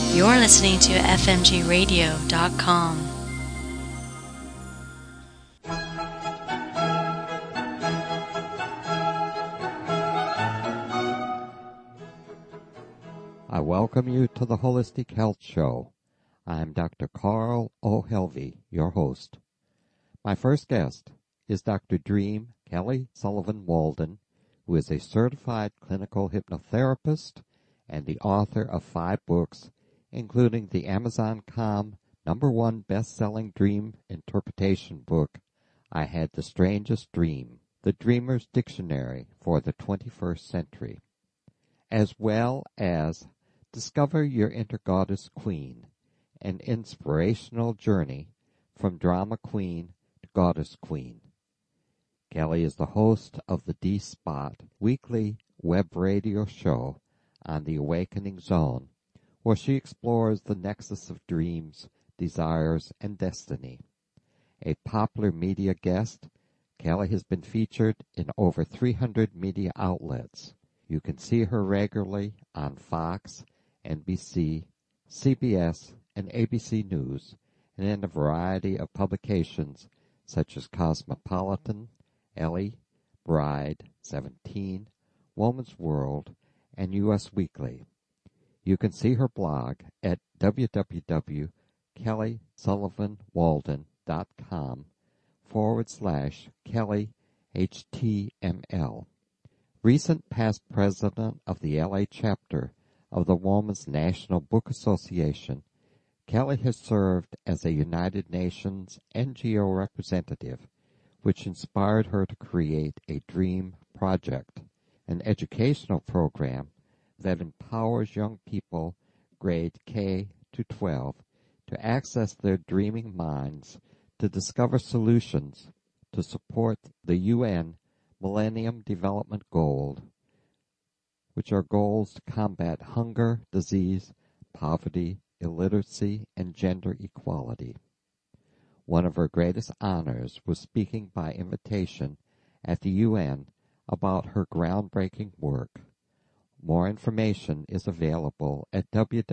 You're listening to fmgradio.com. I welcome you to the Holistic Health Show. I'm Dr. Carl O'Helvey, your host. My first guest is Dr. Dream Kelly Sullivan Walden, who is a certified clinical hypnotherapist and the author of 5 books, including the Amazon.com #1 best-selling dream interpretation book, I Had the Strangest Dream, The Dreamer's Dictionary for the 21st Century, as well as Discover Your Inner Goddess Queen, an inspirational journey from drama queen to goddess queen. Kelly is the host of the D-Spot weekly web radio show on the Awakening Zone, where she explores the nexus of dreams, desires, and destiny. A popular media guest, Kelly has been featured in over 300 media outlets. You can see her regularly on Fox, NBC, CBS, and ABC News, and in a variety of publications such as Cosmopolitan, Elle, Bride, 17, Woman's World, and U.S. Weekly. You can see her blog at www.kellysullivanwalden.com/KellyHTML. Recent past president of the LA chapter of the Women's National Book Association, Kelly has served as a United Nations NGO representative, which inspired her to create a DREAM project, an educational program that empowers young people grade K to 12 to access their dreaming minds to discover solutions to support the UN Millennium Development Goals, which are goals to combat hunger, disease, poverty, illiteracy, and gender equality. One of her greatest honors was speaking by invitation at the UN about her groundbreaking work. More information is available at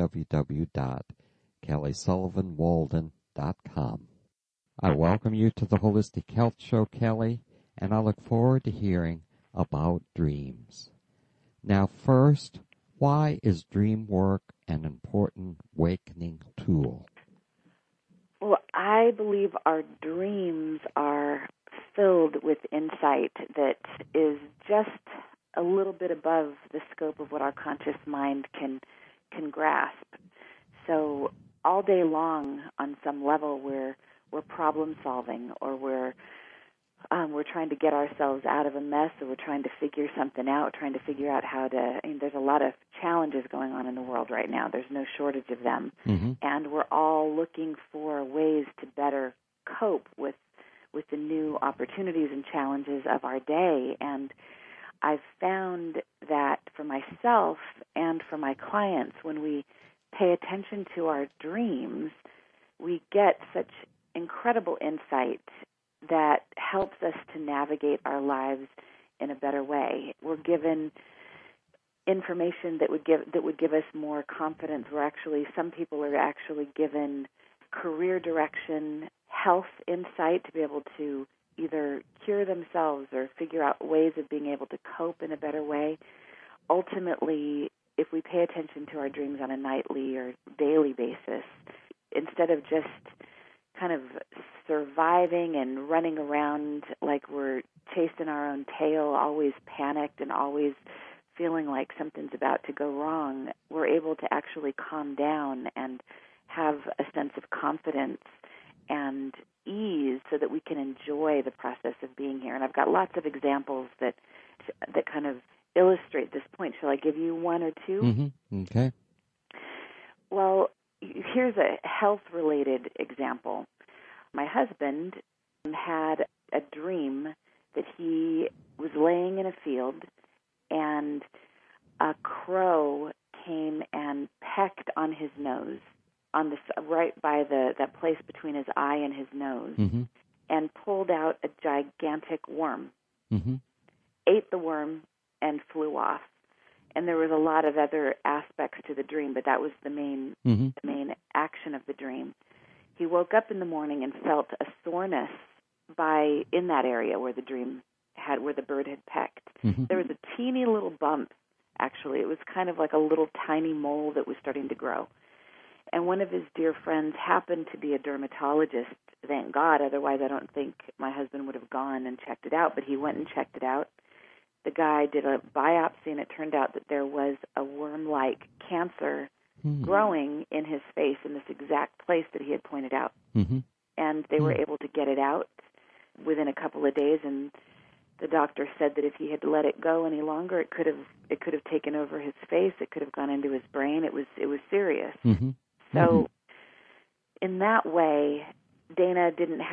www.kellysullivanwalden.com. I welcome you to the Holistic Health Show, Kelly, and I look forward to hearing about dreams. Now, first, why is dream work an important awakening tool? Well, I believe our dreams are filled with insight that is just a little bit above the scope of what our conscious mind can grasp. So all day long, on some level, we're problem solving, or we're trying to get ourselves out of a mess, or we're trying to figure something out, trying to figure out how to. I mean, there's a lot of challenges going on in the world right now. There's no shortage of them, and we're all looking for ways to better cope with the new opportunities and challenges of our day. And I've found that for myself and for my clients, when we pay attention to our dreams, we get such incredible insight that helps us to navigate our lives in a better way. We're given information that would give us more confidence. Some people are actually given career direction, health insight to be able to either cure themselves or figure out ways of being able to cope in a better way. Ultimately, if we pay attention to our dreams on a nightly or daily basis, instead of just kind of surviving and running around like we're chasing our own tail, always panicked and always feeling like something's about to go wrong, we're able to actually calm down and have a sense of confidence and ease so that we can enjoy the process of being here. And I've got lots of examples that kind of illustrate this point. Shall I give you one or two? Okay. Well, here's a health-related example. My husband had a dream that he was laying in a field and a crow came and pecked on his nose, right by that place between his eye and his nose, and pulled out a gigantic worm, ate the worm, and flew off. And there was a lot of other aspects to the dream, but that was the main action of the dream. He woke up in the morning and felt a soreness in that area where where the bird had pecked. Mm-hmm. There was a teeny little bump, actually. It was kind of like a little tiny mole that was starting to grow. And one of his dear friends happened to be a dermatologist, thank God. Otherwise, I don't think my husband would have gone and checked it out, but he went and checked it out. The guy did a biopsy, and it turned out that there was a worm-like cancer growing in his face in this exact place that he had pointed out. Mm-hmm. And they were able to get it out within a couple of days, and the doctor said that if he had let it go any longer, it could have taken over his face. It could have gone into his brain. It was serious. Mm-hmm. So in that way, Dana's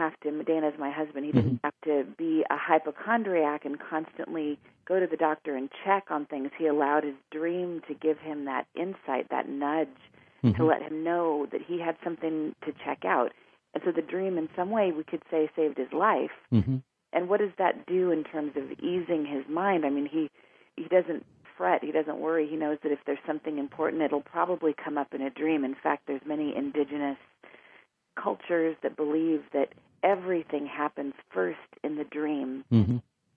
my husband, he didn't have to be a hypochondriac and constantly go to the doctor and check on things. He allowed his dream to give him that insight, that nudge, to let him know that he had something to check out. And so the dream, in some way, we could say, saved his life. Mm-hmm. And what does that do in terms of easing his mind? I mean, he doesn't fret. He doesn't worry. He knows that if there's something important, it'll probably come up in a dream. In fact, there's many indigenous cultures that believe that everything happens first in the dream. Mm-hmm.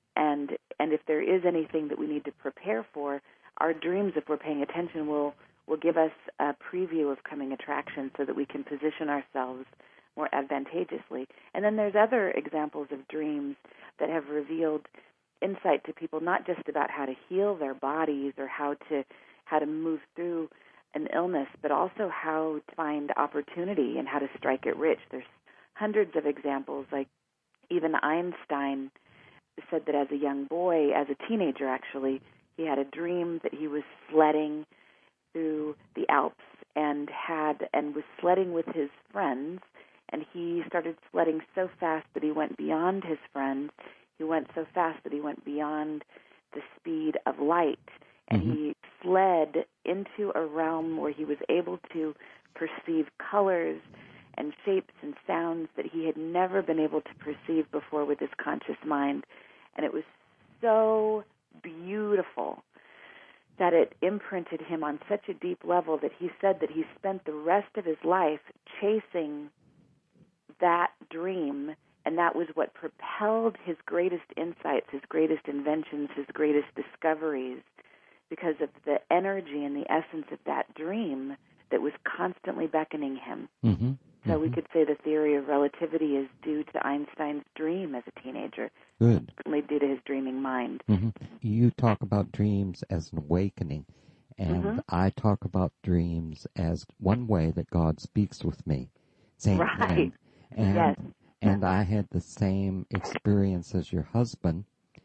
And if there is anything that we need to prepare for, our dreams, if we're paying attention, will give us a preview of coming attractions so that we can position ourselves more advantageously. And then there's other examples of dreams that have revealed insight to people, not just about how to heal their bodies or how to move through an illness, but also how to find opportunity and how to strike it rich. There's hundreds of examples. Like even Einstein said that as a young boy, as a teenager actually, he had a dream that he was sledding through the Alps and was sledding with his friends, and he started sledding so fast that he went beyond his friends. He went so fast that he went beyond the speed of light, and he slid into a realm where he was able to perceive colors and shapes and sounds that he had never been able to perceive before with his conscious mind. And it was so beautiful that it imprinted him on such a deep level that he said that he spent the rest of his life chasing that dream, and that was what propelled his greatest insights, his greatest inventions, his greatest discoveries, because of the energy and the essence of that dream that was constantly beckoning him. Mm-hmm. So we could say the theory of relativity is due to Einstein's dream as a teenager. Good. Certainly due to his dreaming mind. Mm-hmm. You talk about dreams as an awakening, and I talk about dreams as one way that God speaks with me. Right. And I had the same experience as your husband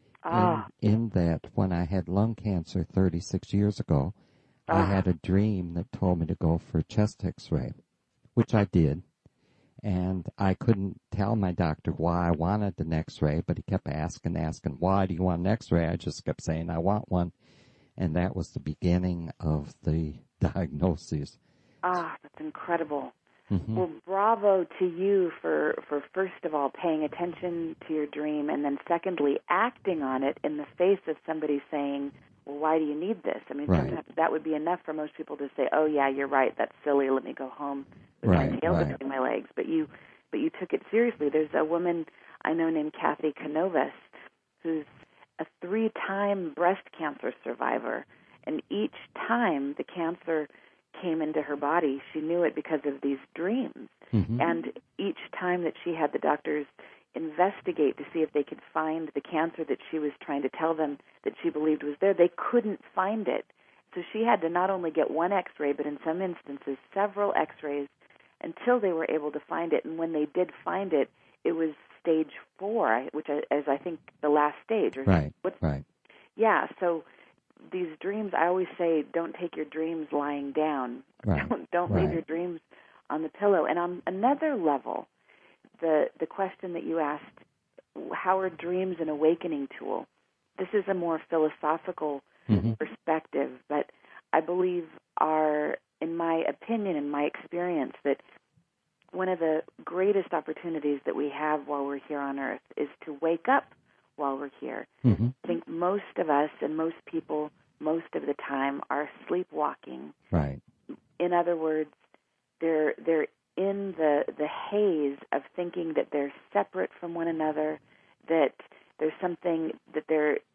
in that when I had lung cancer 36 years ago, I had a dream that told me to go for a chest x-ray, which I did. And I couldn't tell my doctor why I wanted an x-ray, but he kept asking, why do you want an x-ray? I just kept saying, I want one. And that was the beginning of the diagnosis. That's incredible. Mm-hmm. Well, bravo to you for first of all paying attention to your dream, and then secondly acting on it in the face of somebody saying, well, why do you need this? I mean, sometimes that would be enough for most people to say, oh, yeah, you're right, that's silly, let me go home with my tail between my legs. But you took it seriously. There's a woman I know named Kathy Canovas who's a 3-time breast cancer survivor, and each time the cancer came into her body, she knew it because of these dreams. Mm-hmm. And each time that she had the doctors investigate to see if they could find the cancer that she was trying to tell them that she believed was there, they couldn't find it. So she had to not only get one x-ray, but in some instances several x-rays until they were able to find it. And when they did find it, it was stage 4, which is, I think, the last stage. Right. Yeah, so these dreams, I always say, don't take your dreams lying down. Right. Don't leave your dreams on the pillow. And on another level, the question that you asked, how are dreams an awakening tool? This is a more philosophical perspective, but I believe in my opinion, in my experience, that one of the greatest opportunities that we have while we're here on Earth is to wake up while we're here. Mm-hmm. I think most of us and most people most of the time are sleepwalking. Right. In other words, they're in the haze of thinking that they're separate from one another, that there's something that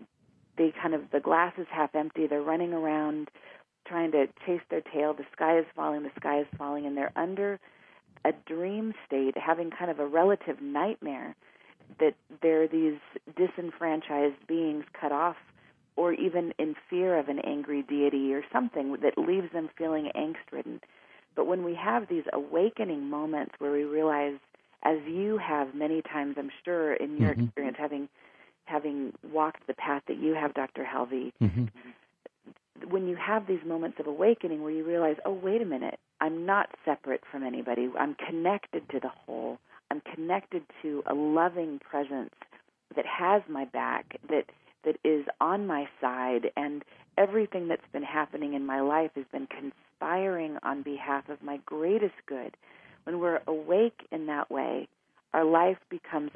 the glass is half empty. They're running around trying to chase their tail. The sky is falling, and they're under a dream state, having kind of a relative nightmare that they're these disenfranchised beings cut off, or even in fear of an angry deity or something that leaves them feeling angst-ridden. But when we have these awakening moments where we realize, as you have many times, I'm sure, in your experience, having walked the path that you have, Dr. Helvey, when you have these moments of awakening where you realize, oh, wait a minute, I'm not separate from anybody. I'm connected to the whole. I'm connected to a loving presence that has my back, that is on my side, and everything that's been happening in my life has been conspiring on behalf of my greatest good. When we're awake in that way, our life becomes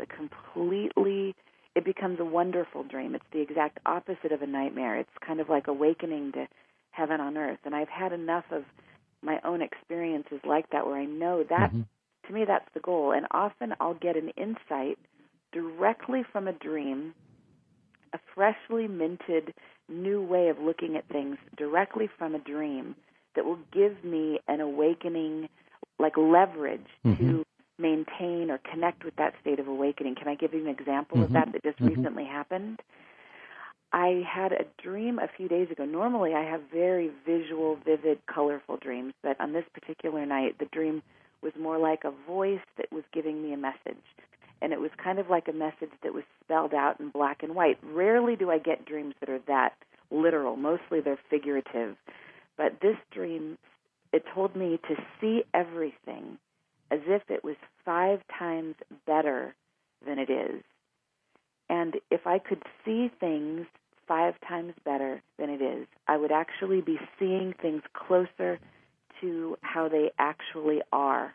it becomes a wonderful dream. It's the exact opposite of a nightmare. It's kind of like awakening to heaven on earth. And I've had enough of my own experiences like that where I know that, to me, that's the goal. And often I'll get an insight directly from a dream, a freshly minted new way of looking at things directly from a dream that will give me an awakening, like leverage to maintain or connect with that state of awakening. Can I give you an example of that just recently happened? I had a dream a few days ago. Normally I have very visual, vivid, colorful dreams, but on this particular night the dream was more like a voice that was giving me a message. And it was kind of like a message that was spelled out in black and white. Rarely do I get dreams that are that literal. Mostly they're figurative. But this dream, it told me to see everything as if it was 5 times better than it is. And if I could see things 5 times better than it is, I would actually be seeing things closer to how they actually are.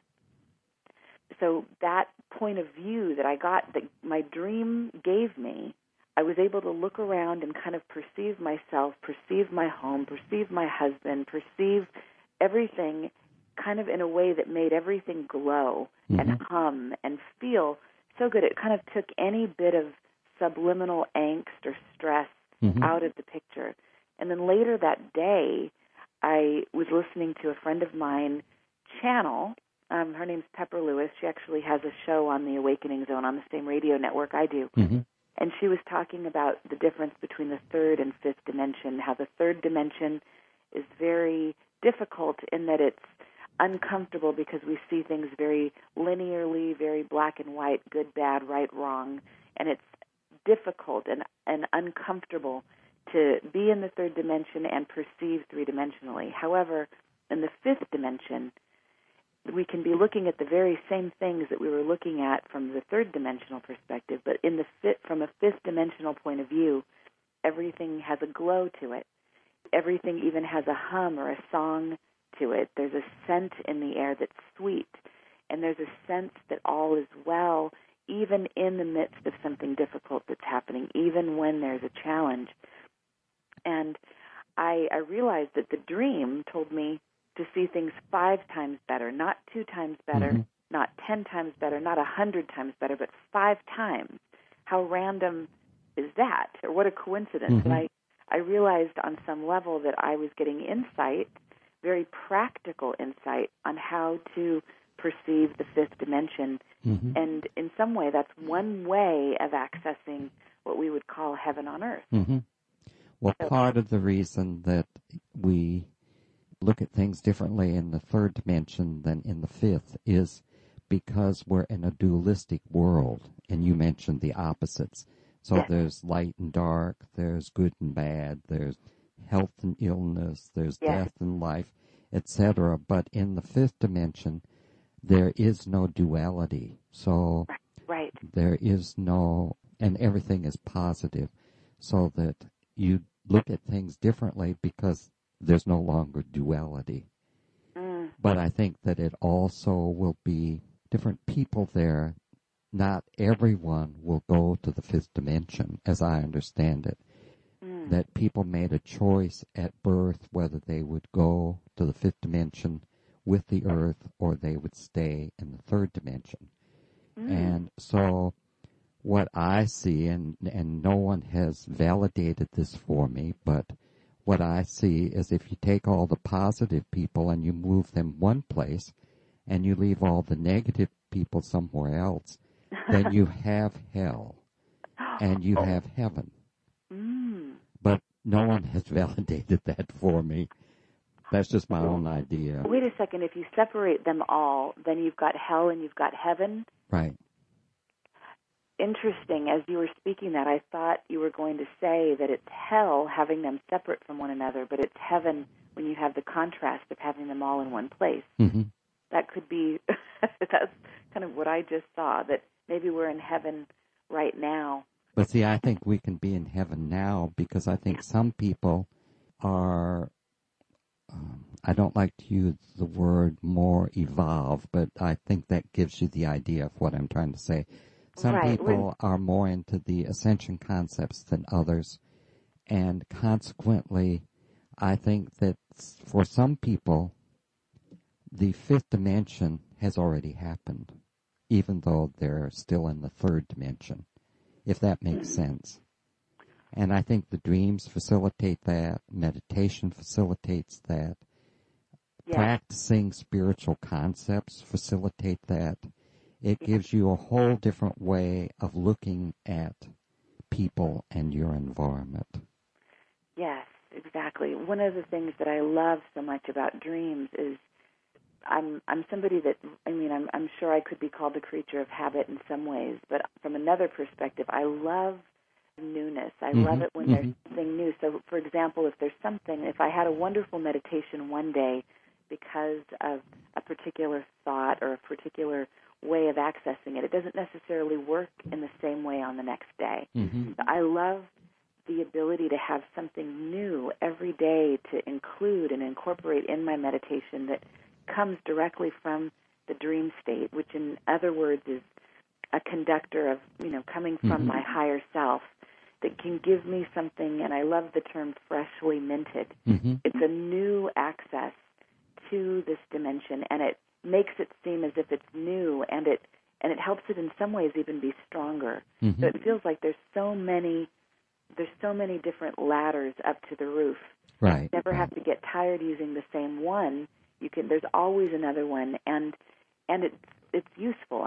So that point of view that I got, that my dream gave me, I was able to look around and kind of perceive myself, perceive my home, perceive my husband, perceive everything kind of in a way that made everything glow and hum and feel so good. It kind of took any bit of subliminal angst or stress out of the picture. And then later that day, I was listening to a friend of mine channel. Her name's Pepper Lewis. She actually has a show on the Awakening Zone on the same radio network I do. And she was talking about the difference between the third and fifth dimension, how the third dimension is very difficult in that it's uncomfortable because we see things very linearly, very black and white, good, bad, right, wrong, and it's difficult and uncomfortable to be in the third dimension and perceive three-dimensionally. However, in the fifth dimension, we can be looking at the very same things that we were looking at from the third-dimensional perspective, but from a fifth-dimensional point of view, everything has a glow to it. Everything even has a hum or a song to it. There's a scent in the air that's sweet, and there's a sense that all is well, even in the midst of something difficult that's happening, even when there's a challenge. And I realized that the dream told me to see things 5 times better, not 2 times better, not 10 times better, not 100 times better, but 5 times. How random is that? Or what a coincidence. And I realized on some level that I was getting insight, very practical insight, on how to perceive the fifth dimension. And in some way, that's one way of accessing what we would call heaven on earth. Well, part of the reason that we look at things differently in the third dimension than in the fifth is because we're in a dualistic world, and you mentioned the opposites. So there's light and dark, there's good and bad, there's health and illness, there's death and life, etc. But in the fifth dimension, there is no duality. So there is no, and everything is positive, so that you look at things differently because there's no longer duality. But I think that it also will be different people there. Not everyone will go to the fifth dimension, as I understand it. that people made a choice at birth whether they would go to the fifth dimension with the earth or they would stay in the third dimension. And so what I see, and no one has validated this for me, but what I see is if you take all the positive people and you move them one place and you leave all the negative people somewhere else, then you have hell and you have heaven. But no one has validated that for me. That's just my own idea. Wait a second. If you separate them all, then you've got hell and you've got heaven? Right. Interesting. As you were speaking that, I thought you were going to say that it's hell having them separate from one another, but it's heaven when you have the contrast of having them all in one place. Mm-hmm. That could be, that's kind of what I just saw, that maybe we're in heaven right now. But see, I think we can be in heaven now because I think some people are, I don't like to use the word more evolved, but I think that gives you the idea of what I'm trying to say. Some people are more into the ascension concepts than others, and consequently, I think that for some people, the fifth dimension has already happened, even though they're still in the third dimension, if that makes sense. And I think the dreams facilitate that, meditation facilitates that, practicing spiritual concepts facilitate that. It gives you a whole different way of looking at people and your environment. Yes, exactly. One of the things that I love so much about dreams is I'm somebody that, I'm sure I could be called a creature of habit in some ways, but from another perspective, I love newness. I love it when there's something new. So, for example, if I had a wonderful meditation one day because of a particular thought or a particular way of accessing it, it doesn't necessarily work in the same way on the next day. So I love the ability to have something new every day to include and incorporate in my meditation that comes directly from the dream state, which in other words is a conductor of, coming from my higher self that can give me something, and I love the term freshly minted. It's a new access to this dimension, and it makes it seem as if it's new, and it helps it in some ways even be stronger. So it feels like there's so many different ladders up to the roof. Right. You never have to get tired using the same one. There's always another one, and it's useful.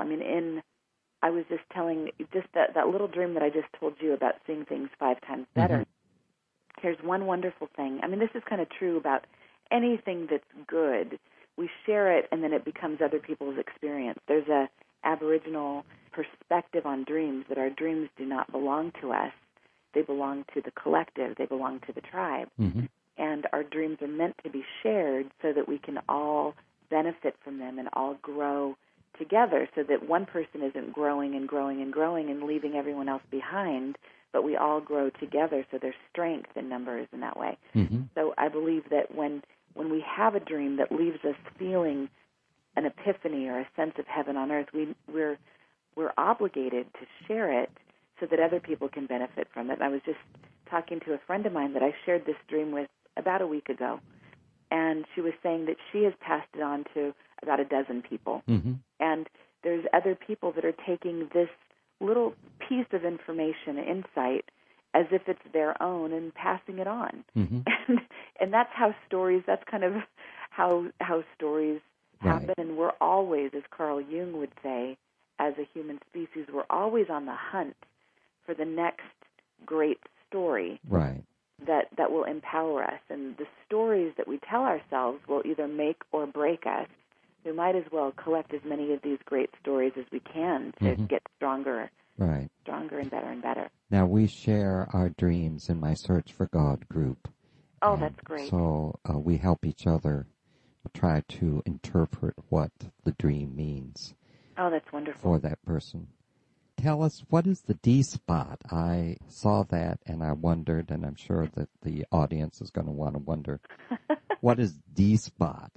I was just telling that little dream that I just told you about seeing things 5 times better. Here's one wonderful thing. This is kind of true about anything that's good. We share it, and then it becomes other people's experience. There's a Aboriginal perspective on dreams, that our dreams do not belong to us. They belong to the collective. They belong to the tribe. And our dreams are meant to be shared so that we can all benefit from them and all grow together, so that one person isn't growing and growing and growing and leaving everyone else behind, but we all grow together, so there's strength in numbers in that way. So I believe that when we have a dream that leaves us feeling an epiphany or a sense of heaven on earth, we're obligated to share it so that other people can benefit from it. And I was just talking to a friend of mine that I shared this dream with about a week ago, and she was saying that she has passed it on to about a dozen people. And there's other people that are taking this little piece of information, insight, as if it's their own and passing it on. And that's how that's kind of how stories happen. And we're always, as Carl Jung would say, as a human species, we're always on the hunt for the next great story. That will empower us. And the stories that we tell ourselves will either make or break us. We might as well collect as many of these great stories as we can to get stronger, stronger and better. Now, we share our dreams in my Search for God group. Oh, that's great. So we help each other try to interpret what the dream means. Oh, that's wonderful. For that person. Tell us, what is the D-spot? I saw that and I wondered, and I'm sure that the audience is going to want to wonder, what is D-spot?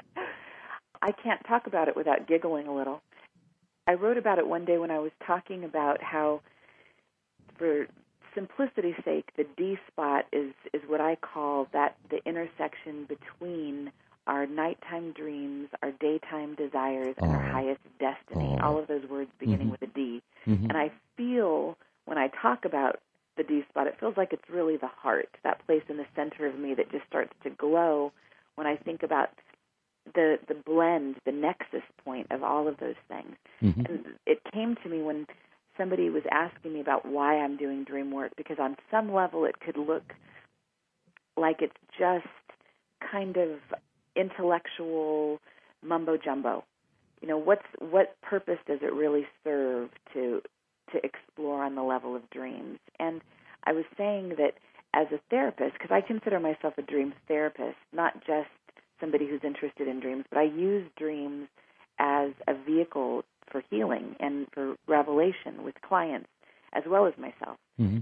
I can't talk about it without giggling a little. I wrote about it one day when I was talking about how for simplicity's sake, the D spot is what I call that the intersection between our nighttime dreams, our daytime desires, and our highest destiny. All of those words beginning with a D. And I feel when I talk about the D spot, it feels like it's really the heart, that place in the center of me that just starts to glow when I think about the blend, the nexus point of all of those things. And it came to me when somebody was asking me about why I'm doing dream work, because on some level it could look like it's just kind of intellectual mumbo-jumbo. You know, what purpose does it really serve to explore on the level of dreams? And I was saying that as a therapist, because I consider myself a dream therapist, not just somebody who's interested in dreams, but I use dreams as a vehicle for healing and for revelation with clients as well as myself.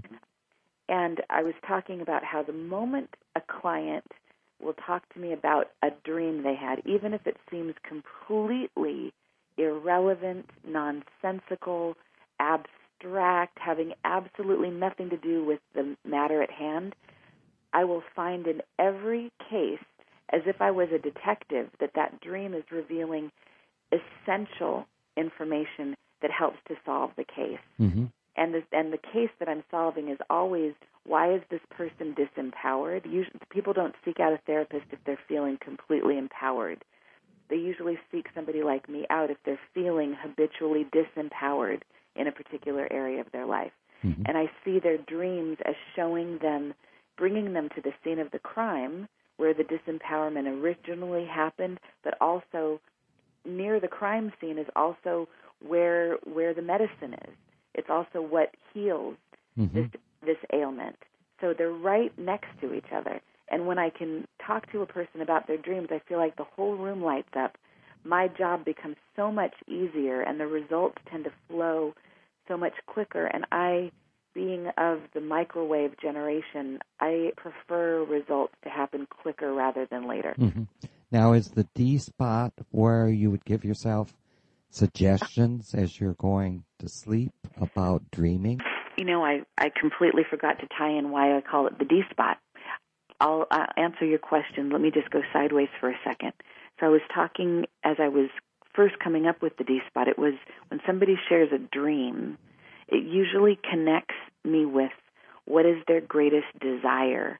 And I was talking about how the moment a client will talk to me about a dream they had, even if it seems completely irrelevant, nonsensical, abstract, having absolutely nothing to do with the matter at hand, I will find in every case, as if I was a detective, that dream is revealing essential information that helps to solve the case. And the case that I'm solving is always, why is this person disempowered? Usually, people don't seek out a therapist if they're feeling completely empowered. They usually seek somebody like me out if they're feeling habitually disempowered in a particular area of their life. And I see their dreams as showing them, bringing them to the scene of the crime where the disempowerment originally happened, but also near the crime scene is also where the medicine is. It's also what heals this ailment. So they're right next to each other. And when I can talk to a person about their dreams, I feel like the whole room lights up. My job becomes so much easier, and the results tend to flow so much quicker. And I, being of the microwave generation, I prefer results to happen quicker rather than later. Now, is the D spot where you would give yourself suggestions as you're going to sleep about dreaming? You know, I completely forgot to tie in why I call it the D spot. I'll answer your question. Let me just go sideways for a second. So I was talking, as I was first coming up with the D spot, it was when somebody shares a dream, it usually connects me with what is their greatest desire,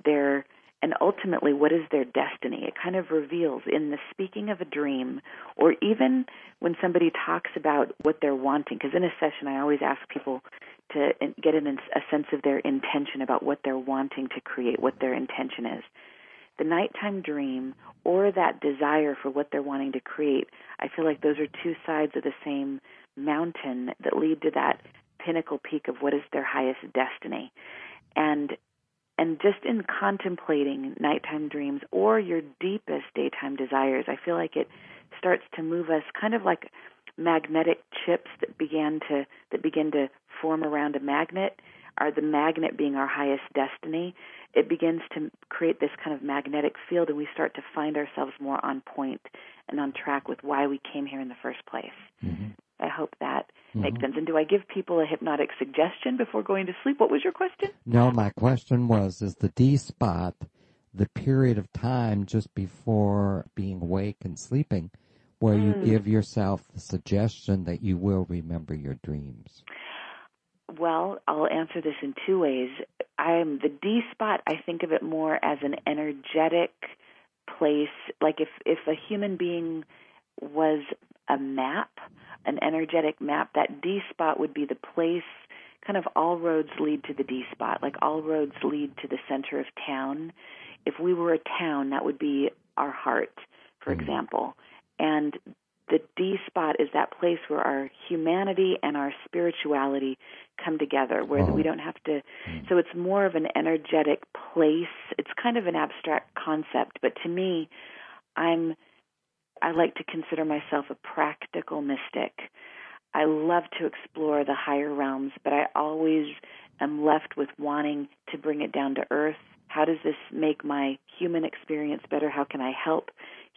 and ultimately what is their destiny. It kind of reveals in the speaking of a dream, or even when somebody talks about what they're wanting, because in a session I always ask people to get a sense of their intention about what they're wanting to create, what their intention is. The nighttime dream or that desire for what they're wanting to create, I feel like those are two sides of the same mountain that lead to that pinnacle peak of what is their highest destiny. And just in contemplating nighttime dreams or your deepest daytime desires, I feel like it starts to move us kind of like magnetic chips that begin to form around a magnet, or the magnet being our highest destiny. It begins to create this kind of magnetic field, and we start to find ourselves more on point and on track with why we came here in the first place. I hope that makes sense. And do I give people a hypnotic suggestion before going to sleep? What was your question? No, my question was, is the D spot the period of time just before being awake and sleeping where you give yourself the suggestion that you will remember your dreams? Well, I'll answer this in two ways. The D spot, I think of it more as an energetic place, like if a human being was a map, an energetic map, that D spot would be the place, kind of all roads lead to the D spot, like all roads lead to the center of town. If we were a town, that would be our heart, for example. And the D spot is that place where our humanity and our spirituality come together, where we don't have to. So it's more of an energetic place. It's kind of an abstract concept, but to me, I like to consider myself a practical mystic. I love to explore the higher realms, but I always am left with wanting to bring it down to earth. How does this make my human experience better? How can I help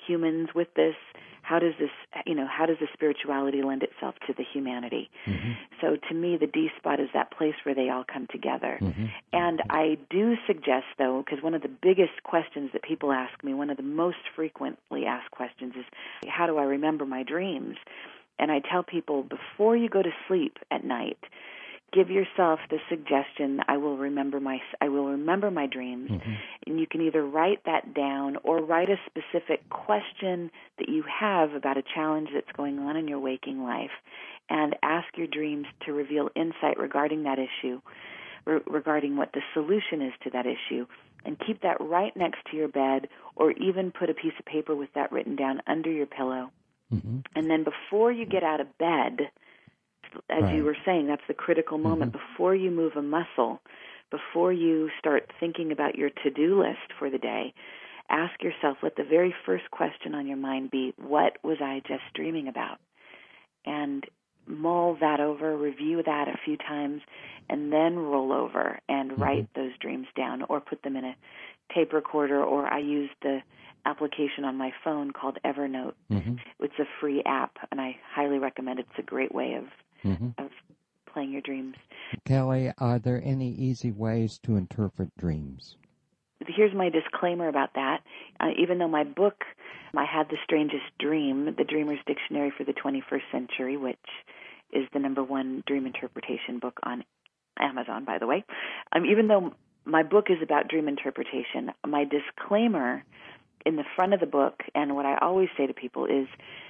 humans with this? How does the spirituality lend itself to the humanity? Mm-hmm. So to me, the D spot is that place where they all come together. Mm-hmm. And I do suggest, though, because one of the biggest questions that people ask me, one of the most frequently asked questions is, how do I remember my dreams? And I tell people, before you go to sleep at night, give yourself the suggestion, I will remember my dreams. Mm-hmm. And you can either write that down or write a specific question that you have about a challenge that's going on in your waking life, and ask your dreams to reveal insight regarding that issue, regarding what the solution is to that issue, and keep that right next to your bed, or even put a piece of paper with that written down under your pillow. Mm-hmm. And then before you get out of bed, as right. you were saying, that's the critical moment. Mm-hmm. Before you move a muscle, before you start thinking about your to-do list for the day, ask yourself, let the very first question on your mind be, what was I just dreaming about? And mull that over, review that a few times, and then roll over and write those dreams down, or put them in a tape recorder, or I use the application on my phone called Evernote. Mm-hmm. It's a free app, and I highly recommend it. It's a great way of playing your dreams. Kelly, are there any easy ways to interpret dreams? Here's my disclaimer about that. Even though my book, I Had the Strangest Dream, The Dreamer's Dictionary for the 21st Century, which is the #1 dream interpretation book on Amazon, by the way. Even though my book is about dream interpretation, my disclaimer in the front of the book, and what I always say to people is,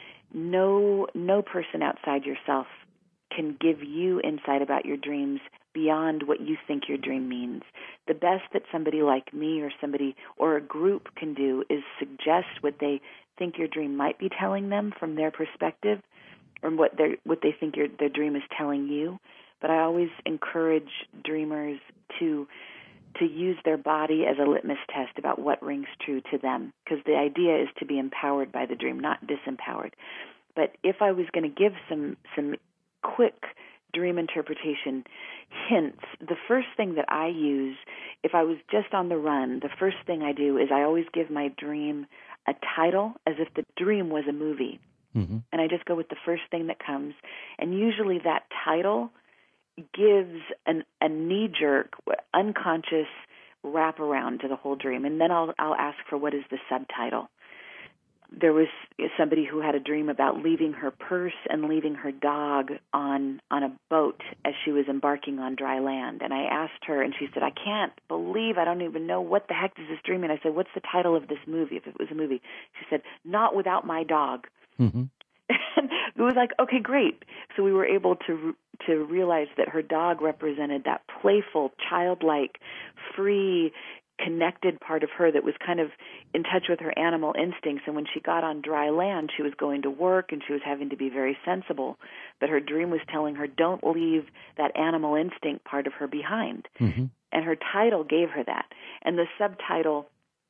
no person outside yourself can give you insight about your dreams beyond what you think your dream means. The best that somebody like me or a group can do is suggest what they think your dream might be telling them from their perspective, or what they think their dream is telling you. But I always encourage dreamers to use their body as a litmus test about what rings true to them, because the idea is to be empowered by the dream, not disempowered. But if I was going to give some quick dream interpretation hints, the first thing that I use, if I was just on the run, the first thing I do is I always give my dream a title as if the dream was a movie. Mm-hmm. And I just go with the first thing that comes. And usually that title gives a knee-jerk, unconscious wraparound to the whole dream. And then I'll ask for what is the subtitle. There was somebody who had a dream about leaving her purse and leaving her dog on a boat as she was embarking on dry land. And I asked her, and she said, I can't believe, I don't even know, what the heck is this dream? And I said, what's the title of this movie, if it was a movie? She said, Not Without My Dog. Mm-hmm. And it was like, okay, great. So we were able to realize that her dog represented that playful, childlike, free, connected part of her that was kind of in touch with her animal instincts. And when she got on dry land, she was going to work and she was having to be very sensible. But her dream was telling her, don't leave that animal instinct part of her behind. Mm-hmm. And her title gave her that. And the subtitle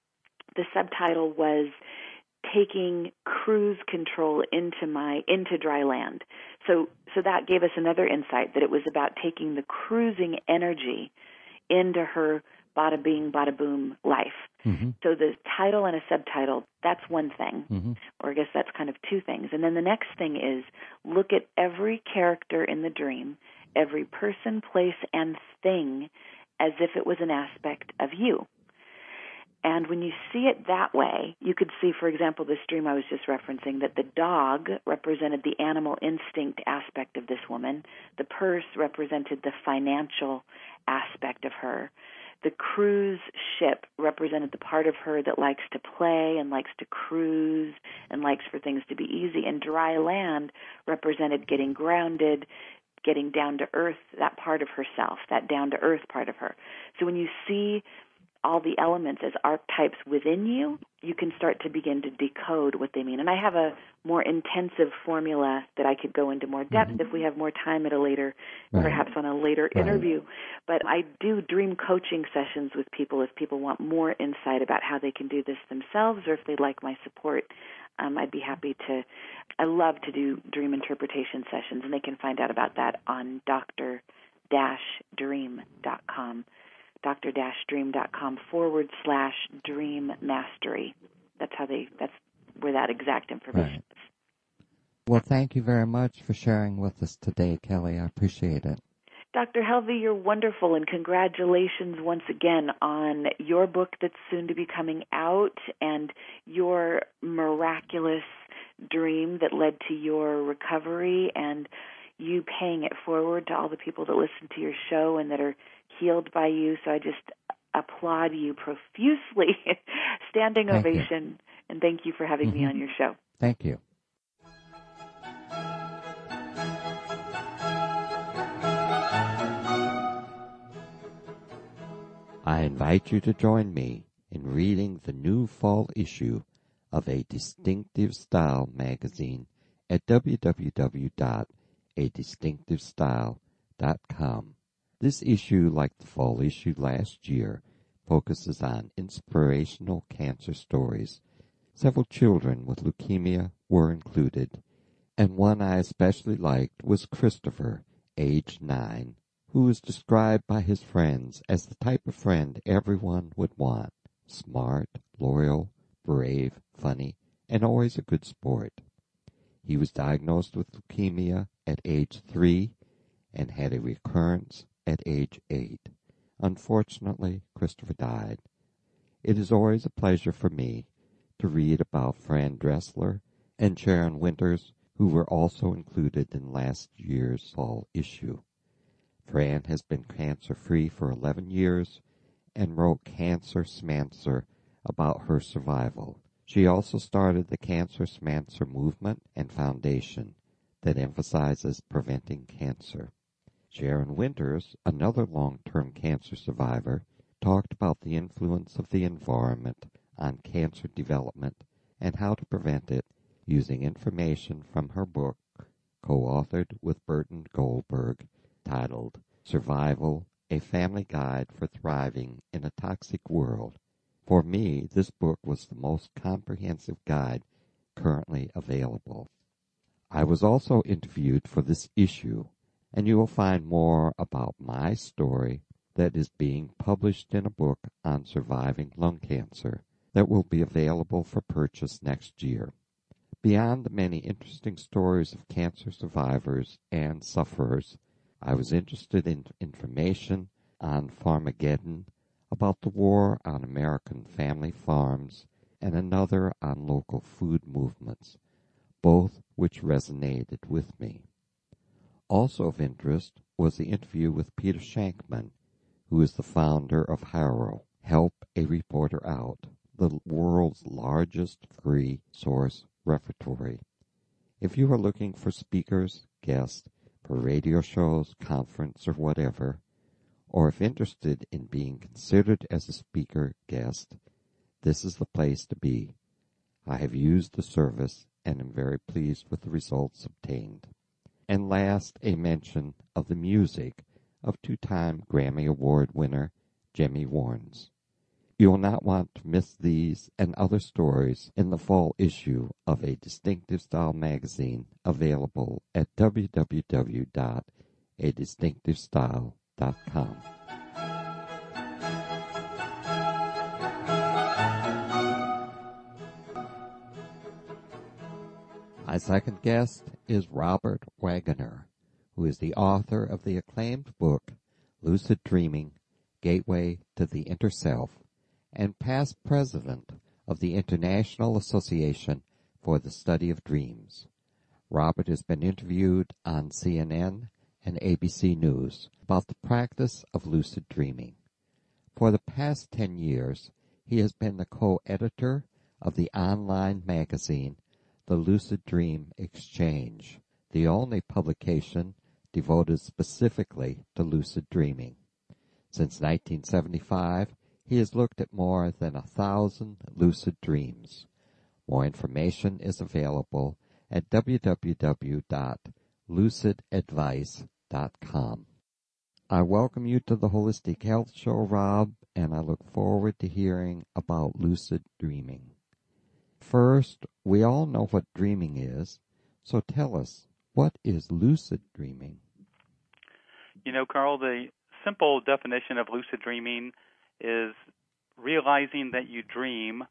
was taking cruise control into dry land. So that gave us another insight, that it was about taking the cruising energy into her bada bing, bada boom life. Mm-hmm. So the title and a subtitle, that's one thing. Mm-hmm. Or I guess that's kind of two things. And then the next thing is look at every character in the dream, every person, place, and thing as if it was an aspect of you. And when you see it that way, you could see, for example, this dream I was just referencing, that the dog represented the animal instinct aspect of this woman. The purse represented the financial aspect of her. The cruise ship represented the part of her that likes to play and likes to cruise and likes for things to be easy. And dry land represented getting grounded, getting down to earth, that part of herself, that down to earth part of her. So when you see all the elements as archetypes within you, you can start to begin to decode what they mean. And I have a more intensive formula that I could go into more depth if we have more time at a later, perhaps on a later interview. But I do dream coaching sessions with people if people want more insight about how they can do this themselves, or if they'd like my support. I'd be happy to. I love to do dream interpretation sessions, and they can find out about that on dr-dream.com. dr-dream.com /dream mastery. That's where that exact information is. Well, thank you very much for sharing with us today, Kelly. I appreciate it. Dr. Helvey, you're wonderful, and congratulations once again on your book that's soon to be coming out and your miraculous dream that led to your recovery and you paying it forward to all the people that listen to your show and that are healed by you. So I just applaud you profusely. Standing Thank ovation, you. and thank you for having me on your show. Thank you. I invite you to join me in reading the new fall issue of A Distinctive Style magazine at www.adistinctivestyle.com. This issue, like the fall issue last year, focuses on inspirational cancer stories. Several children with leukemia were included, and one I especially liked was Christopher, age 9, who was described by his friends as the type of friend everyone would want: smart, loyal, brave, funny, and always a good sport. He was diagnosed with leukemia at age 3 and had a recurrence at age 8. Unfortunately, Christopher died. It is always a pleasure for me to read about Fran Dressler and Sharon Winters, who were also included in last year's fall issue. Fran has been cancer-free for 11 years and wrote Cancer Smancer about her survival. She also started the Cancer Smancer movement and foundation that emphasizes preventing cancer. Sharon Winters, another long-term cancer survivor, talked about the influence of the environment on cancer development and how to prevent it using information from her book, co-authored with Burton Goldberg, titled Survival, A Family Guide for Thriving in a Toxic World. For me, this book was the most comprehensive guide currently available. I was also interviewed for this issue, and you will find more about my story that is being published in a book on surviving lung cancer that will be available for purchase next year. Beyond the many interesting stories of cancer survivors and sufferers, I was interested in information on Farmageddon, about the war on American family farms, and another on local food movements, both which resonated with me. Also of interest was the interview with Peter Shankman, who is the founder of HARO, Help a Reporter Out, the world's largest free source repertory. If you are looking for speakers, guests, for radio shows, conference, or whatever, or if interested in being considered as a speaker guest, this is the place to be. I have used the service and am very pleased with the results obtained. And last, a mention of the music of two-time Grammy Award winner Jimmy Warnes. You will not want to miss these and other stories in the fall issue of A Distinctive Style magazine, available at www.adistinctivestyle.com. My second guest is Robert Waggoner, who is the author of the acclaimed book Lucid Dreaming, Gateway to the Inner Self, and past president of the International Association for the Study of Dreams. Robert has been interviewed on CNN and ABC News about the practice of lucid dreaming. For the past 10 years, he has been the co-editor of the online magazine The Lucid Dream Exchange, the only publication devoted specifically to lucid dreaming. Since 1975, he has looked at more than 1,000 lucid dreams. More information is available at www.lucidadvice.com. I welcome you to the Holistic Health Show, Rob, and I look forward to hearing about lucid dreaming. First, we all know what dreaming is, so tell us, what is lucid dreaming? You know, Carl, the simple definition of lucid dreaming is realizing that you dream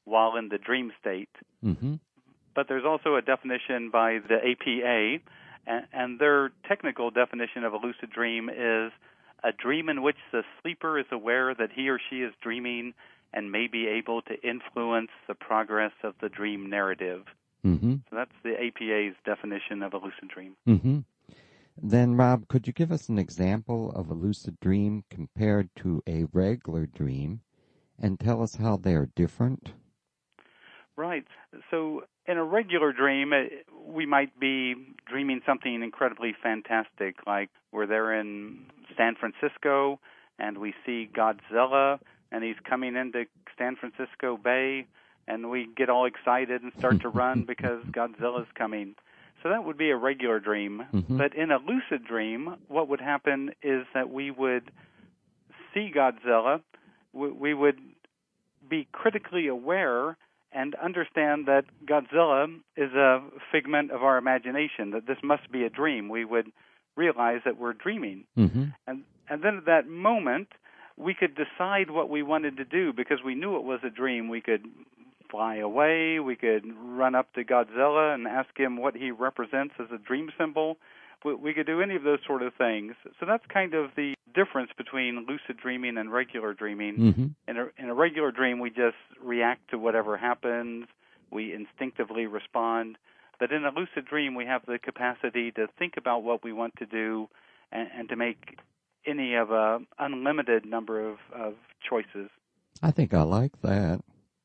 while in the dream state. Mm-hmm. But there's also a definition by the APA, and their technical definition of a lucid dream is a dream in which the sleeper is aware that he or she is dreaming and may be able to influence the progress of the dream narrative. Mm-hmm. So that's the APA's definition of a lucid dream. Mm-hmm. Then, Rob, could you give us an example of a lucid dream compared to a regular dream and tell us how they are different? Right. So in a regular dream, we might be dreaming something incredibly fantastic, like we're there in San Francisco and we see Godzilla and he's coming into San Francisco Bay, and we get all excited and start to run because Godzilla's coming. So that would be a regular dream. Mm-hmm. But in a lucid dream, what would happen is that we would see Godzilla, we would be critically aware and understand that Godzilla is a figment of our imagination, that this must be a dream. We would realize that we're dreaming. Mm-hmm. And then at that moment, we could decide what we wanted to do because we knew it was a dream. We could fly away. We could run up to Godzilla and ask him what he represents as a dream symbol. We could do any of those sort of things. So that's kind of the difference between lucid dreaming and regular dreaming. Mm-hmm. In a regular dream, we just react to whatever happens. We instinctively respond. But in a lucid dream, we have the capacity to think about what we want to do and to make any of a unlimited number of choices. I think I like that.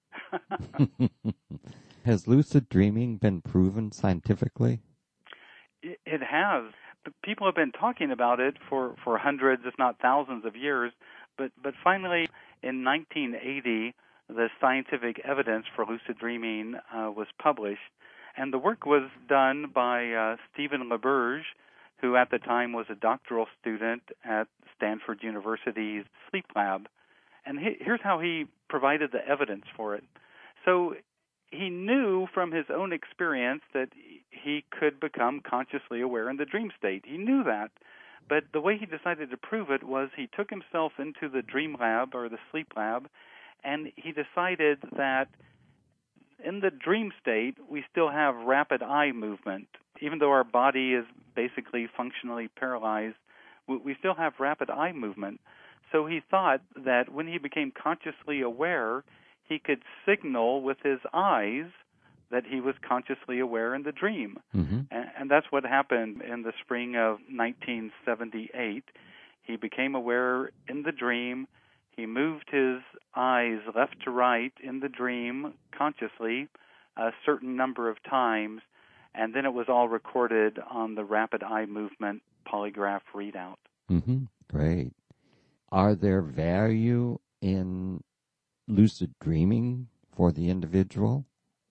Has lucid dreaming been proven scientifically? It has. People have been talking about it for hundreds, if not thousands of years, but finally in 1980, the scientific evidence for lucid dreaming was published, and the work was done by Stephen LaBerge, who at the time was a doctoral student at Stanford University's sleep lab. And here's how he provided the evidence for it. So he knew from his own experience that he could become consciously aware in the dream state. He knew that. But the way he decided to prove it was he took himself into the dream lab or the sleep lab, and he decided that in the dream state, we still have rapid eye movement. Even though our body is basically functionally paralyzed, we still have rapid eye movement. So he thought that when he became consciously aware, he could signal with his eyes that he was consciously aware in the dream. Mm-hmm. And that's what happened in the spring of 1978. He became aware in the dream. He moved his eyes left to right in the dream consciously a certain number of times, and then it was all recorded on the rapid eye movement polygraph readout. Mm-hmm. Great. Are there value in lucid dreaming for the individual?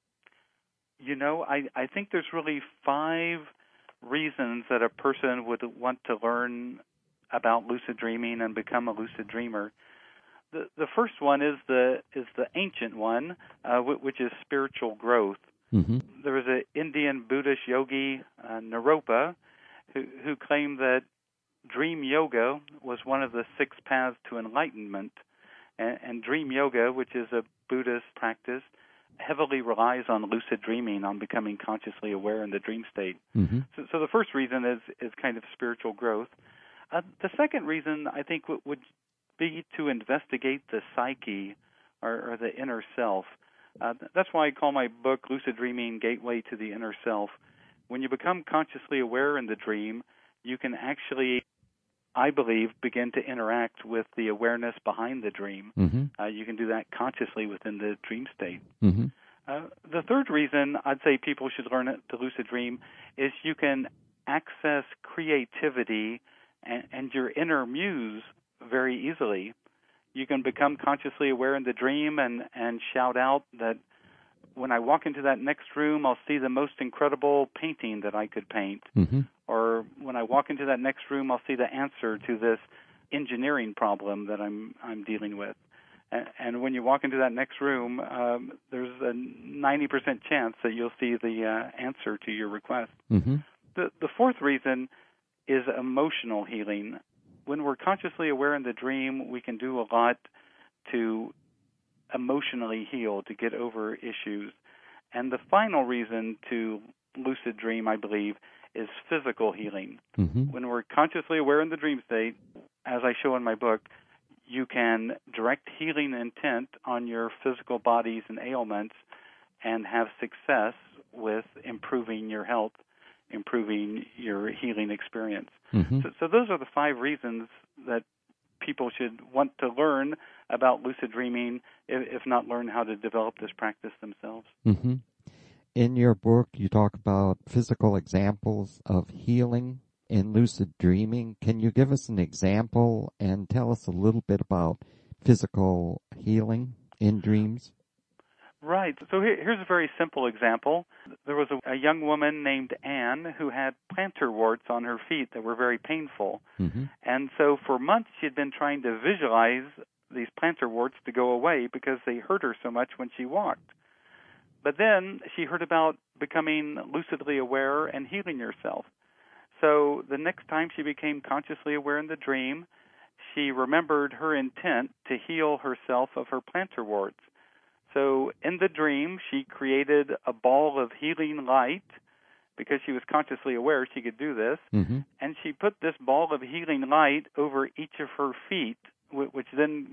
You know, I think there's really 5 reasons that a person would want to learn about lucid dreaming and become a lucid dreamer. The first one is the ancient one, which is spiritual growth. Mm-hmm. There was an Indian Buddhist yogi, Naropa, who claimed that dream yoga was one of the 6 paths to enlightenment. And dream yoga, which is a Buddhist practice, heavily relies on lucid dreaming, on becoming consciously aware in the dream state. Mm-hmm. So the first reason is kind of spiritual growth. The second reason, I think, would be to investigate the psyche or the inner self. That's why I call my book Lucid Dreaming Gateway to the Inner Self. When you become consciously aware in the dream, you can actually, I believe, begin to interact with the awareness behind the dream. Mm-hmm. You can do that consciously within the dream state. Mm-hmm. The third reason I'd say people should learn to lucid dream is you can access creativity and your inner muse very easily. You can become consciously aware in the dream and shout out that when I walk into that next room, I'll see the most incredible painting that I could paint. Mm-hmm. Or when I walk into that next room, I'll see the answer to this engineering problem that I'm dealing with. And when you walk into that next room, there's a 90% chance that you'll see the answer to your request. Mm-hmm. The fourth reason is emotional healing. When we're consciously aware in the dream, we can do a lot to emotionally heal, to get over issues. And the final reason to lucid dream, I believe, is physical healing. Mm-hmm. When we're consciously aware in the dream state, as I show in my book, you can direct healing intent on your physical bodies and ailments and have success with improving your health, improving your healing experience. Mm-hmm. So those are the 5 reasons that people should want to learn about lucid dreaming, if not learn how to develop this practice themselves. Mm-hmm. In your book, you talk about physical examples of healing in lucid dreaming. Can you give us an example and tell us a little bit about physical healing in dreams? Right. So here's a very simple example. There was a young woman named Anne who had plantar warts on her feet that were very painful. Mm-hmm. And so for months she had been trying to visualize these plantar warts to go away because they hurt her so much when she walked. But then she heard about becoming lucidly aware and healing yourself. So the next time she became consciously aware in the dream, she remembered her intent to heal herself of her plantar warts. So in the dream, she created a ball of healing light. Because she was consciously aware she could do this. Mm-hmm. And she put this ball of healing light over each of her feet, which then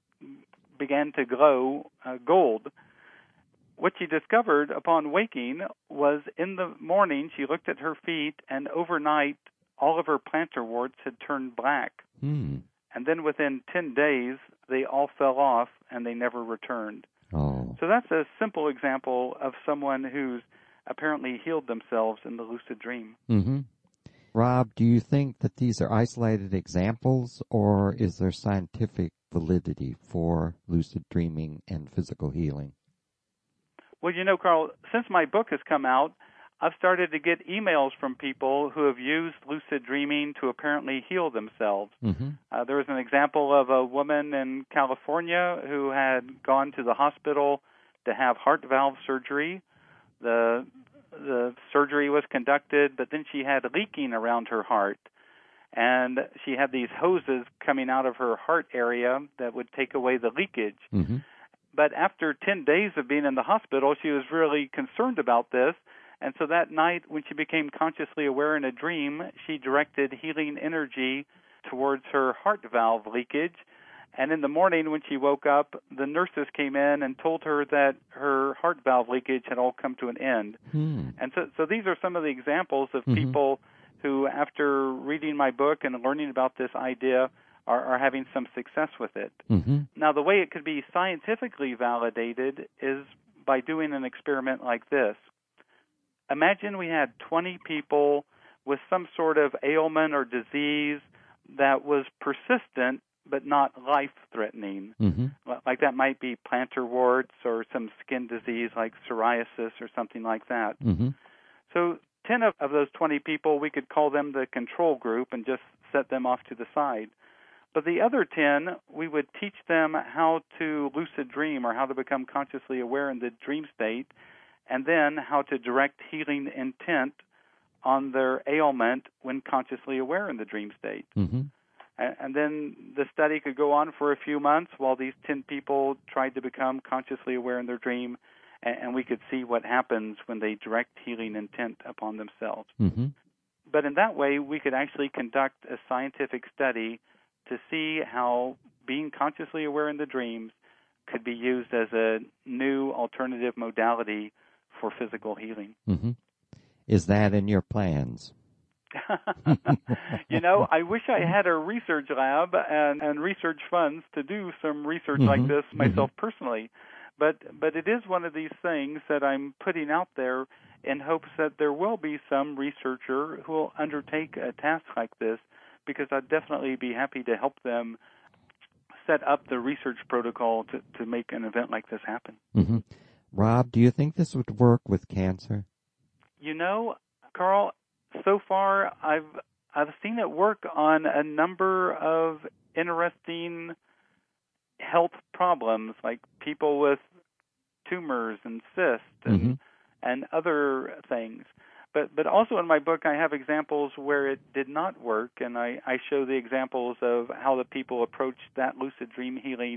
began to glow gold. What she discovered upon waking was in the morning she looked at her feet, and overnight all of her plantar warts had turned black. Mm. And then within 10 days, they all fell off and they never returned. Oh. So that's a simple example of someone who's apparently healed themselves in the lucid dream. Mm-hmm. Rob, do you think that these are isolated examples, or is there scientific validity for lucid dreaming and physical healing? Well, Carl, since my book has come out, I've started to get emails from people who have used lucid dreaming to apparently heal themselves. Mm-hmm. There was an example of a woman in California who had gone to the hospital to have heart valve surgery. The surgery was conducted, but then she had leaking around her heart. And she had these hoses coming out of her heart area that would take away the leakage. Mm-hmm. But after 10 days of being in the hospital, she was really concerned about this. And so that night, when she became consciously aware in a dream, she directed healing energy towards her heart valve leakage. And in the morning, when she woke up, the nurses came in and told her that her heart valve leakage had all come to an end. Hmm. And so these are some of the examples of people who, after reading my book and learning about this idea, are having some success with it. Mm-hmm. Now, the way it could be scientifically validated is by doing an experiment like this. Imagine we had 20 people with some sort of ailment or disease that was persistent but not life-threatening. Mm-hmm. Like that might be plantar warts or some skin disease like psoriasis or something like that. Mm-hmm. So 10 of those 20 people, we could call them the control group and just set them off to the side. But the other 10, we would teach them how to lucid dream or how to become consciously aware in the dream state, and then how to direct healing intent on their ailment when consciously aware in the dream state. Mm-hmm. And then the study could go on for a few months while these 10 people tried to become consciously aware in their dream, and we could see what happens when they direct healing intent upon themselves. Mm-hmm. But in that way, we could actually conduct a scientific study to see how being consciously aware in the dreams could be used as a new alternative modality for physical healing. Mm-hmm. Is that in your plans? I wish I had a research lab and research funds to do some research like this myself personally. But it is one of these things that I'm putting out there in hopes that there will be some researcher who will undertake a task like this, because I'd definitely be happy to help them set up the research protocol to make an event like this happen. Mm-hmm. Rob, do you think this would work with cancer? Carl, so far I've seen it work on a number of interesting health problems, like people with tumors and cysts and other things. But also in my book I have examples where it did not work, and I show the examples of how the people approached that lucid dream healing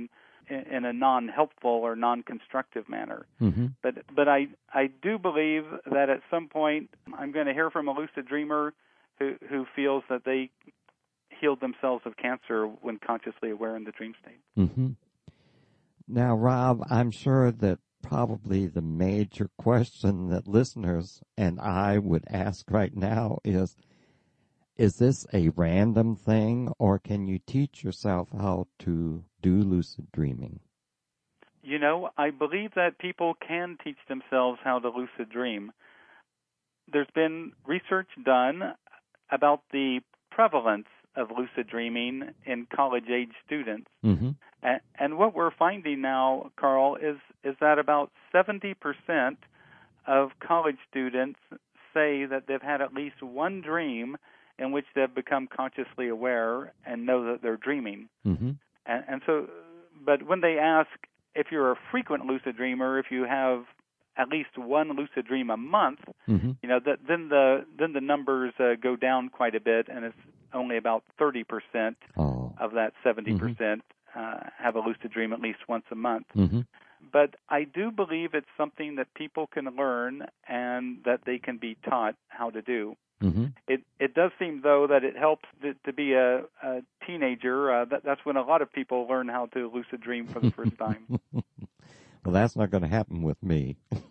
in a non-helpful or non-constructive manner. Mm-hmm. But I do believe that at some point I'm going to hear from a lucid dreamer who feels that they healed themselves of cancer when consciously aware in the dream state. Mm-hmm. Now, Rob, I'm sure that probably the major question that listeners and I would ask right now is this a random thing, or can you teach yourself how to do lucid dreaming? You know, I believe that people can teach themselves how to lucid dream. There's been research done about the prevalence of lucid dreaming in college-age students. Mm-hmm. And what we're finding now, Carl, is that about 70% of college students say that they've had at least one dream in which they've become consciously aware and know that they're dreaming. Mm-hmm. And so, but when they ask if you're a frequent lucid dreamer, if you have at least one lucid dream a month, mm-hmm. you know, then the numbers go down quite a bit, and it's only about 30% of that 70% mm-hmm. Have a lucid dream at least once a month. Mm-hmm. But I do believe it's something that people can learn and that they can be taught how to do. Mm-hmm. It does seem, though, that it helps to be a teenager. That's when a lot of people learn how to lucid dream for the first time. Well, that's not going to happen with me.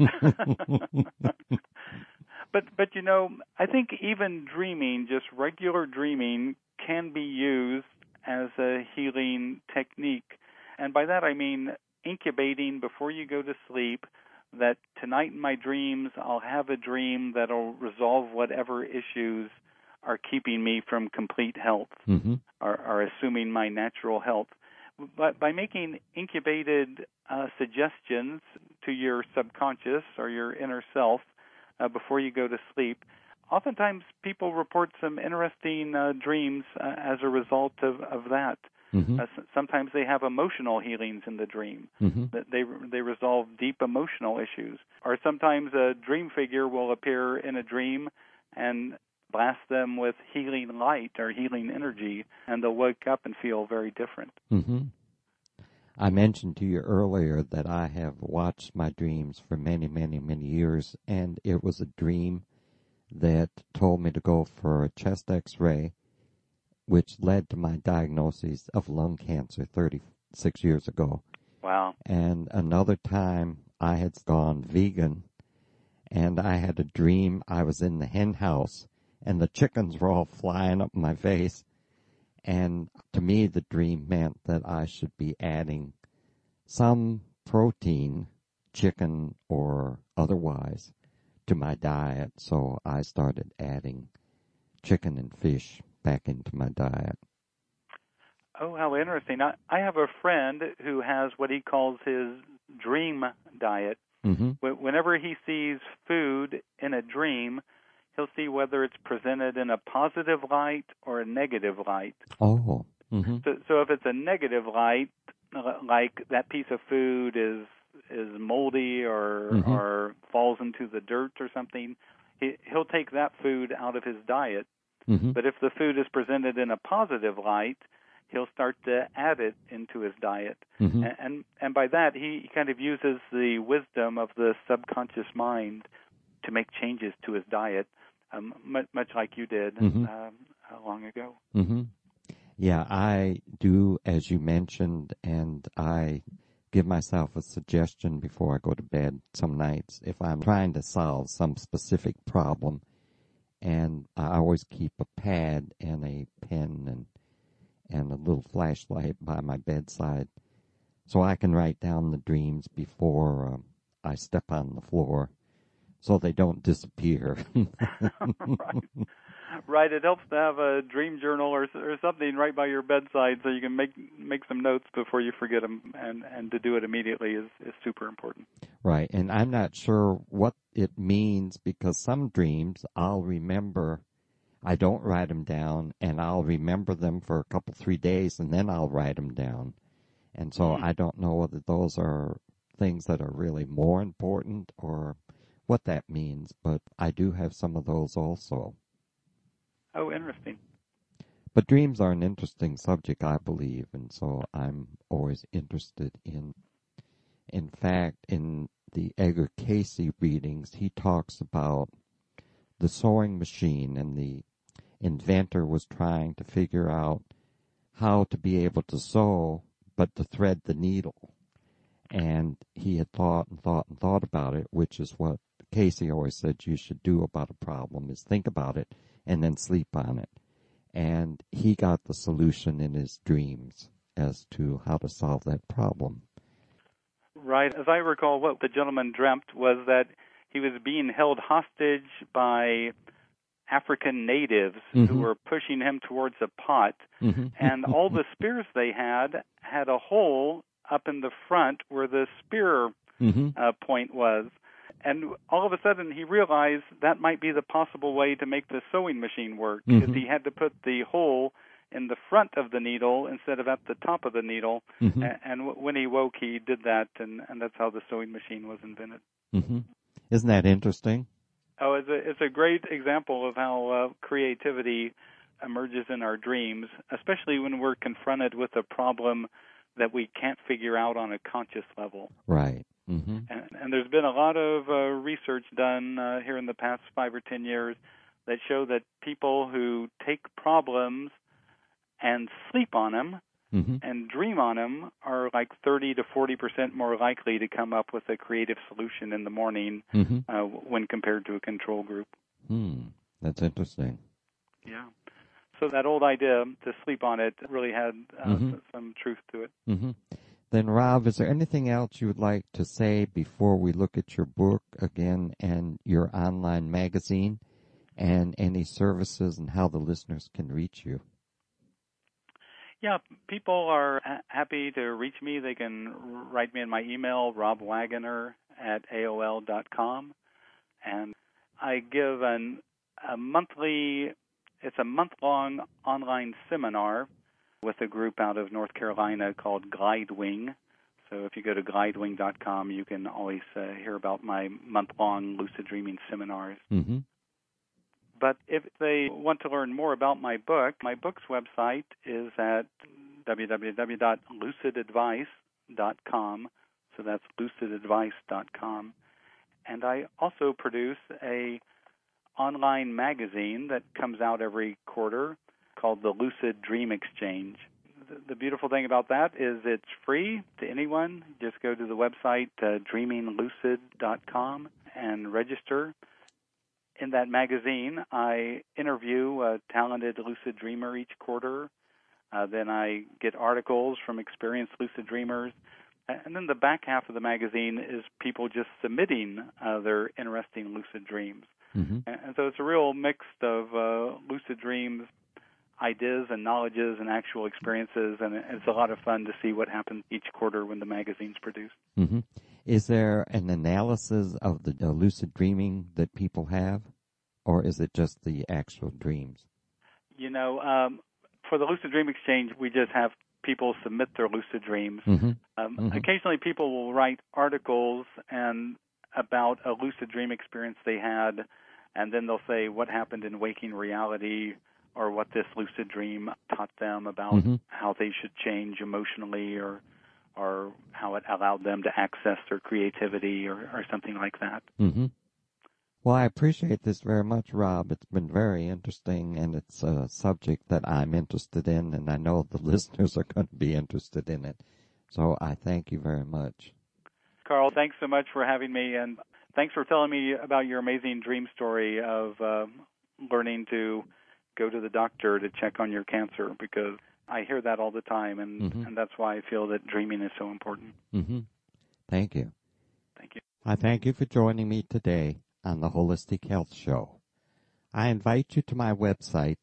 But you know, I think even dreaming, just regular dreaming, can be used as a healing technique. And by that I mean incubating before you go to sleep, that tonight in my dreams I'll have a dream that'll resolve whatever issues are keeping me from complete health mm-hmm. or assuming my natural health. But by making incubated suggestions to your subconscious or your inner self before you go to sleep, oftentimes people report some interesting dreams as a result of that. Mm-hmm. Sometimes they have emotional healings in the dream. Mm-hmm. That they resolve deep emotional issues. Or sometimes a dream figure will appear in a dream and blast them with healing light or healing energy, and they'll wake up and feel very different. Mm-hmm. I mentioned to you earlier that I have watched my dreams for many, many, many years, and it was a dream that told me to go for a chest X-ray, which led to my diagnosis of lung cancer 36 years ago. Wow. And another time I had gone vegan, and I had a dream I was in the hen house, and the chickens were all flying up my face. And to me, the dream meant that I should be adding some protein, chicken or otherwise, to my diet. So I started adding chicken and fish back into my diet. Oh, how interesting. I have a friend who has what he calls his dream diet. Mm-hmm. Whenever he sees food in a dream, he'll see whether it's presented in a positive light or a negative light. Oh. Mm-hmm. So if it's a negative light, like that piece of food is moldy or mm-hmm. or falls into the dirt or something, he'll take that food out of his diet. Mm-hmm. But if the food is presented in a positive light, he'll start to add it into his diet. Mm-hmm. And by that, he kind of uses the wisdom of the subconscious mind to make changes to his diet, much like you did mm-hmm. Long ago. Mm-hmm. Yeah, I do, as you mentioned, and I give myself a suggestion before I go to bed some nights if I'm trying to solve some specific problem. And I always keep a pad and a pen and a little flashlight by my bedside so I can write down the dreams before I step on the floor so they don't disappear. Right. It helps to have a dream journal or something right by your bedside so you can make some notes before you forget them, and to do it immediately is super important. Right. And I'm not sure what it means because some dreams I'll remember. I don't write them down, and I'll remember them for a couple, 3 days, and then I'll write them down. And so I don't know whether those are things that are really more important or what that means, but I do have some of those also. Oh, interesting. But dreams are an interesting subject, I believe, and so I'm always interested in fact, in the Edgar Cayce readings, he talks about the sewing machine, and the inventor was trying to figure out how to be able to sew, but to thread the needle. And he had thought and thought and thought about it, which is what Cayce always said you should do about a problem, is think about it and then sleep on it. And he got the solution in his dreams as to how to solve that problem. Right. As I recall, what the gentleman dreamt was that he was being held hostage by African natives who were pushing him towards a pot, and all the spears they had a hole up in the front where the spear point was. And all of a sudden he realized that might be the possible way to make the sewing machine work, because he had to put the hole in the front of the needle instead of at the top of the needle. And when he woke, he did that, and that's how the sewing machine was invented. Isn't that interesting? Oh, it's a great example of how creativity emerges in our dreams, especially when we're confronted with a problem that we can't figure out on a conscious level. Right. And there's been a lot of research done here in the past 5 or 10 years that show that people who take problems and sleep on them and dream on them are like 30 to 40% more likely to come up with a creative solution in the morning when compared to a control group. That's interesting. Yeah. So that old idea to sleep on it really had some truth to it. Then, Rob, is there anything else you would like to say before we look at your book again and your online magazine and any services and how the listeners can reach you? Yeah, people are happy to reach me. They can write me in my email, robwagoner@aol.com. And I give a monthly, it's a month-long online seminar with a group out of North Carolina called Glidewing. So if you go to glidewing.com, you can always hear about my month-long lucid dreaming seminars. But if they want to learn more about my book's website is at www.lucidadvice.com. So that's lucidadvice.com. And I also produce a online magazine that comes out every quarter called the Lucid Dream Exchange. The beautiful thing about that is it's free to anyone. Just go to the website dreaminglucid.com and register. In that magazine, I interview a talented lucid dreamer each quarter. Then I get articles from experienced lucid dreamers. And then the back half of the magazine is people just submitting their interesting lucid dreams. And so it's a real mix of lucid dreams, ideas and knowledges and actual experiences, and it's a lot of fun to see what happens each quarter when the magazine's produced. Is there an analysis of the lucid dreaming that people have, or is it just the actual dreams? You know, for the Lucid Dream Exchange, we just have people submit their lucid dreams. Occasionally people will write articles and about a lucid dream experience they had, and then they'll say what happened in waking reality or what this lucid dream taught them about how they should change emotionally or how it allowed them to access their creativity or something like that. Well, I appreciate this very much, Rob. It's been very interesting, and it's a subject that I'm interested in, and I know the listeners are going to be interested in it. So I thank you very much. Carl, thanks so much for having me, and thanks for telling me about your amazing dream story of learning to go to the doctor to check on your cancer, because I hear that all the time, and that's why I feel that dreaming is so important. Thank you. Thank you. I thank you for joining me today on the Holistic Health Show. I invite you to my website,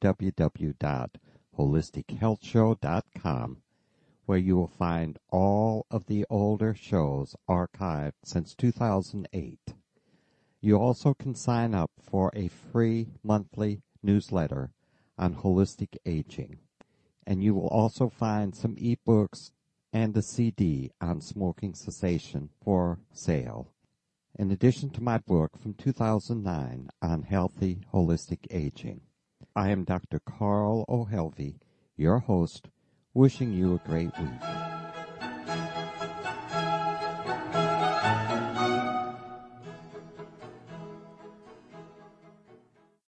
www.holistichealthshow.com, where you will find all of the older shows archived since 2008. You also can sign up for a free monthly newsletter on holistic aging. And you will also find some ebooks and a CD on smoking cessation for sale, in addition to my book from 2009 on healthy holistic aging. I am Dr. Carl O'Helvey, your host, wishing you a great week.